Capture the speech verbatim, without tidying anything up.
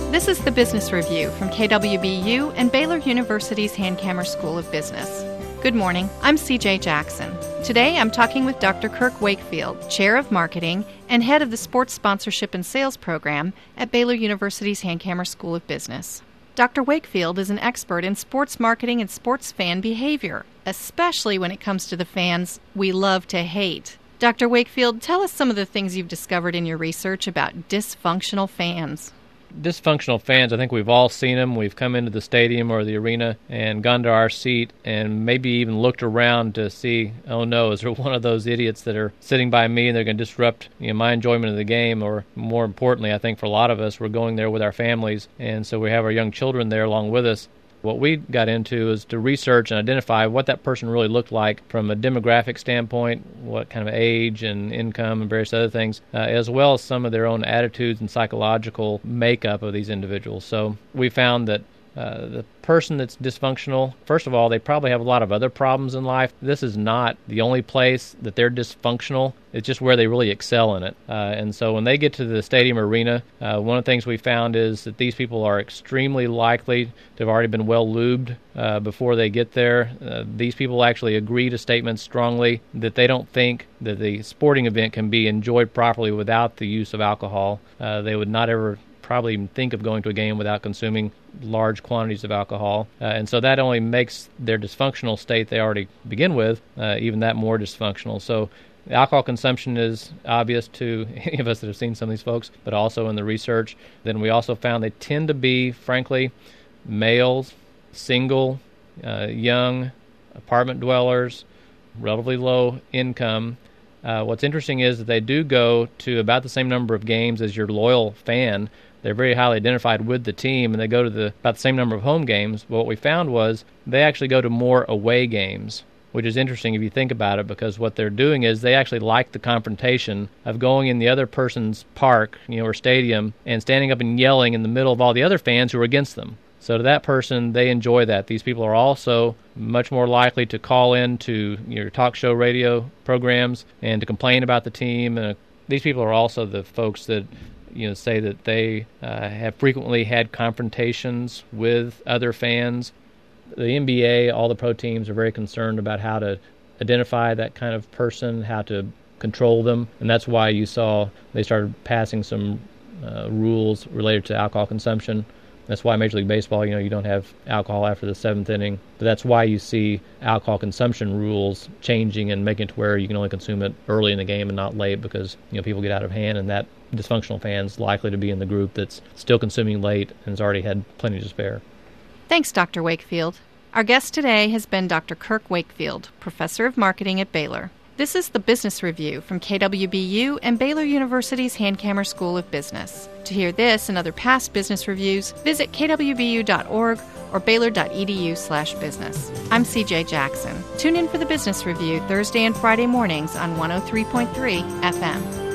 This is the Business Review from K W B U and Baylor University's Hankamer School of Business. Good morning, I'm C J Jackson. Today I'm talking with Doctor Kirk Wakefield, Chair of Marketing and Head of the Sports Sponsorship and Sales Program at Baylor University's Hankamer School of Business. Doctor Wakefield is an expert in sports marketing and sports fan behavior, especially when it comes to the fans we love to hate. Doctor Wakefield, tell us some of the things you've discovered in your research about dysfunctional fans. Dysfunctional fans, I think we've all seen them. We've come into the stadium or the arena and gone to our seat and maybe even looked around to see, oh no, is there one of those idiots that are sitting by me and they're going to disrupt, you know, my enjoyment of the game? Or more importantly, I think for a lot of us, we're going there with our families, and so we have our young children there along with us. What we got into is to research and identify what that person really looked like from a demographic standpoint, what kind of age and income and various other things, uh, as well as some of their own attitudes and psychological makeup of these individuals. So we found that Uh, the person that's dysfunctional, first of all, they probably have a lot of other problems in life. This is not the only place that they're dysfunctional. It's just where they really excel in it. Uh, and so when they get to the stadium arena, uh, one of the things we found is that these people are extremely likely to have already been well lubed uh, before they get there. Uh, these people actually agree to statements strongly that they don't think that the sporting event can be enjoyed properly without the use of alcohol. Uh, they would not ever probably even think of going to a game without consuming large quantities of alcohol. Uh, and so that only makes their dysfunctional state they already begin with uh, even that more dysfunctional. So alcohol consumption is obvious to any of us that have seen some of these folks, but also in the research. Then we also found they tend to be, frankly, males, single, uh, young, apartment dwellers, relatively low income. Uh, what's interesting is that they do go to about the same number of games as your loyal fan. They're very highly identified with the team, and they go to the about the same number of home games. But what we found was they actually go to more away games, which is interesting if you think about it, because what they're doing is they actually like the confrontation of going in the other person's park, you know, or stadium, and standing up and yelling in the middle of all the other fans who are against them. So to that person, they enjoy that. These people are also much more likely to call in to your talk show radio programs and to complain about the team. And these people are also the folks that, you know, say that they uh, have frequently had confrontations with other fans. The N B A, all the pro teams are very concerned about how to identify that kind of person, how to control them, and that's why you saw they started passing some uh, rules related to alcohol consumption. That's why Major League Baseball, you know, you don't have alcohol after the seventh inning. But that's why you see alcohol consumption rules changing and making it to where you can only consume it early in the game and not late, because, you know, people get out of hand, and that dysfunctional fan's likely to be in the group that's still consuming late and has already had plenty to spare. Thanks, Doctor Wakefield. Our guest today has been Doctor Kirk Wakefield, Professor of Marketing at Baylor. This is the Business Review from K W B U and Baylor University's Hankamer School of Business. To hear this and other past business reviews, visit k w b u dot org or baylor dot e d u slash business. I'm C J Jackson. Tune in for the Business Review Thursday and Friday mornings on one oh three point three F M.